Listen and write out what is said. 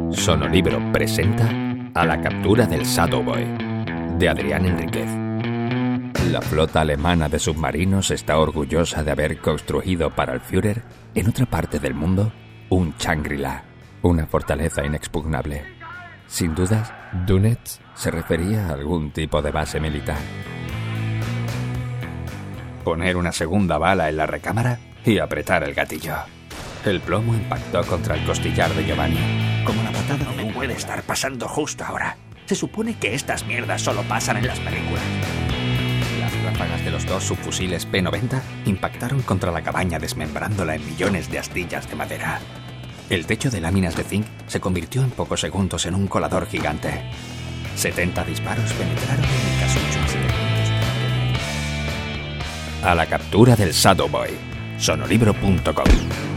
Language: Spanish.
Sonolibro presenta A la captura del Shadow Boy, de Adrián Enríquez. La flota alemana de submarinos está orgullosa de haber construido para el Führer, en otra parte del mundo, un Shangri-La, una fortaleza inexpugnable. Sin dudas, Donetsk se refería a algún tipo de base militar. Poner una segunda bala en la recámara y apretar el gatillo. El plomo impactó contra el costillar de Giovanni, como la patada de un... Puede estar pasando justo ahora. Se supone que estas mierdas solo pasan en las películas. Las ráfagas de los dos subfusiles P-90 impactaron contra la cabaña, desmembrándola en millones de astillas de madera. El techo de láminas de zinc se convirtió en pocos segundos en un colador gigante. 70 disparos penetraron en el casucho. A la captura del Shadow Boy. Sonolibro.com